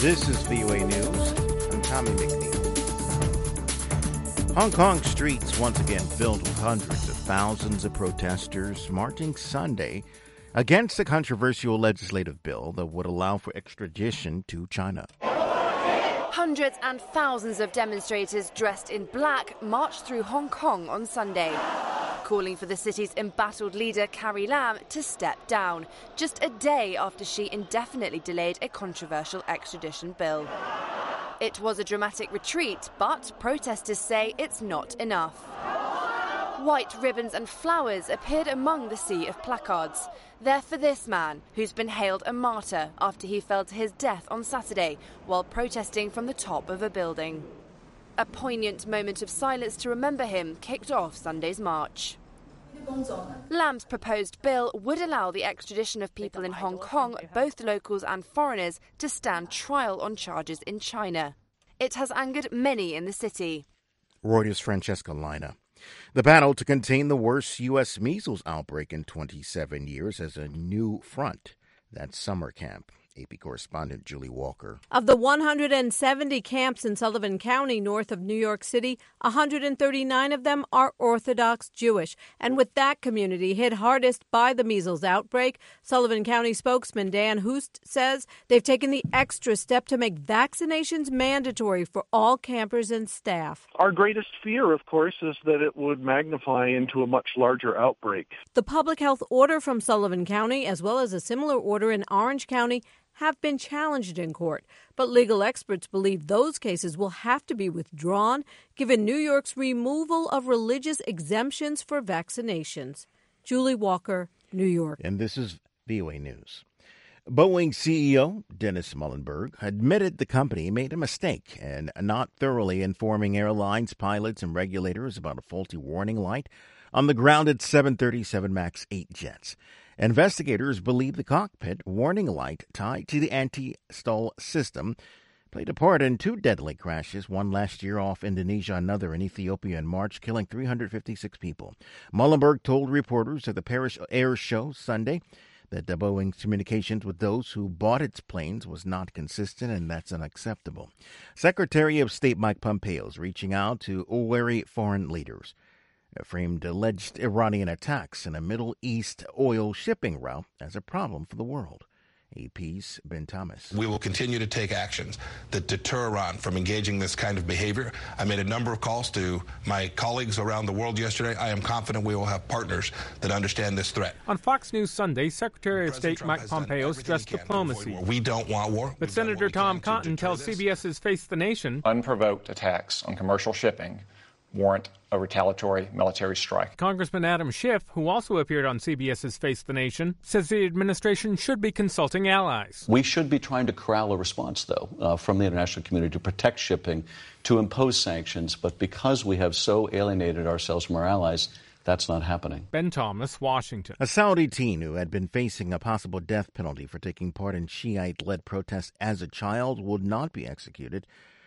This is VOA News. I'm Tommy McNeil. Hong Kong streets once again filled with hundreds of thousands of protesters marching Sunday against a controversial legislative bill that would allow for extradition to China. Hundreds and thousands of demonstrators dressed in black marched through Hong Kong on Sunday, calling for the city's embattled leader Carrie Lam to step down, just a day after she indefinitely delayed a controversial extradition bill. It was a dramatic retreat, but protesters say it's not enough. White ribbons and flowers appeared among the sea of placards. They're for this man, who's been hailed a martyr after he fell to his death on Saturday while protesting from the top of a building. A poignant moment of silence to remember him kicked off Sunday's march. Lam's proposed bill would allow the extradition of people in Hong Kong, both locals and foreigners, to stand trial on charges in China. It has angered many in the city. Reuters' Francesca Lina. The battle to contain the worst U.S. measles outbreak in 27 years has a new front. That's summer camp. AP correspondent Julie Walker. Of the 170 camps in Sullivan County, north of New York City, 139 of them are Orthodox Jewish. And with that community hit hardest by the measles outbreak, Sullivan County spokesman Dan Hoost says they've taken the extra step to make vaccinations mandatory for all campers and staff. Our greatest fear, of course, is that it would magnify into a much larger outbreak. The public health order from Sullivan County, as well as a similar order in Orange County, have been challenged in court, but legal experts believe those cases will have to be withdrawn given New York's removal of religious exemptions for vaccinations. Julie Walker, New York. And this is VOA News. Boeing CEO Dennis Muilenburg admitted the company made a mistake in not thoroughly informing airlines, pilots, and regulators about a faulty warning light on the grounded 737 MAX 8 jets. Investigators believe the cockpit warning light tied to the anti-stall system played a part in two deadly crashes, one last year off Indonesia, another in Ethiopia in March, killing 356 people. Muilenburg told reporters at the Paris Air Show Sunday that the Boeing's communications with those who bought its planes was not consistent, and that's unacceptable. Secretary of State Mike Pompeo is reaching out to wary foreign leaders. Framed alleged Iranian attacks in a Middle East oil shipping route as a problem for the world. AP's Ben Thomas. We will continue to take actions that deter Iran from engaging this kind of behavior. I made a number of calls to my colleagues around the world yesterday. I am confident we will have partners that understand this threat. On Fox News Sunday, Secretary of State Mike Pompeo stressed diplomacy. We don't want war. But Senator Tom Cotton tells CBS's Face the Nation, unprovoked attacks on commercial shipping warrant a retaliatory military strike. Congressman Adam Schiff, who also appeared on CBS's Face the Nation, says the administration should be consulting allies. We should be trying to corral a response, though, from the international community to protect shipping, to impose sanctions. But because we have so alienated ourselves from our allies, that's not happening. Ben Thomas, Washington. A Saudi teen who had been facing a possible death penalty for taking part in Shiite-led protests as a child would not be executed.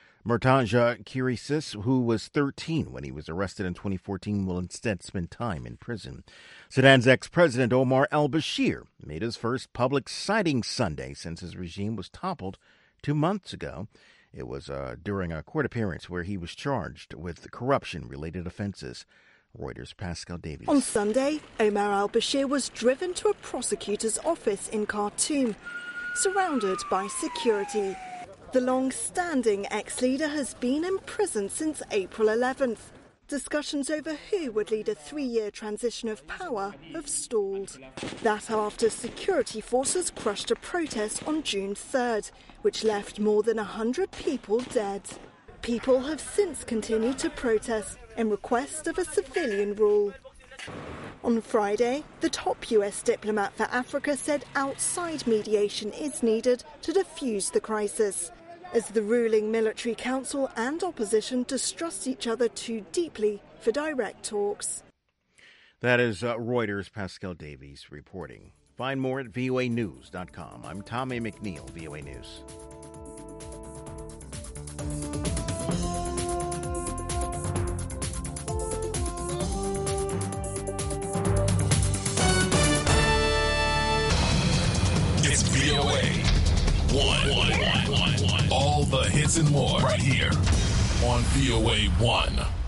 Murtaza Kirisis, who was 13 when he was arrested in 2014, will instead spend time in prison. Sudan's ex-president Omar al-Bashir made his first public sighting Sunday since his regime was toppled 2 months ago. It was during a court appearance where he was charged with corruption-related offenses. Reuters' Pascal Davies. On Sunday, Omar al-Bashir was driven to a prosecutor's office in Khartoum, surrounded by security. The long-standing ex-leader has been in prison since April 11th. Discussions over who would lead a 3-year transition of power have stalled. That after security forces crushed a protest on June 3rd, which left more than 100 people dead. People have since continued to protest in request of a civilian rule. On Friday, the top US diplomat for Africa said outside mediation is needed to defuse the crisis, as the ruling military council and opposition distrust each other too deeply for direct talks. That is Reuters' Pascal Davies reporting. Find more at voanews.com. I'm Tommy McNeil, VOA News. It's VOA. One. The hits and more right here on VOA 1.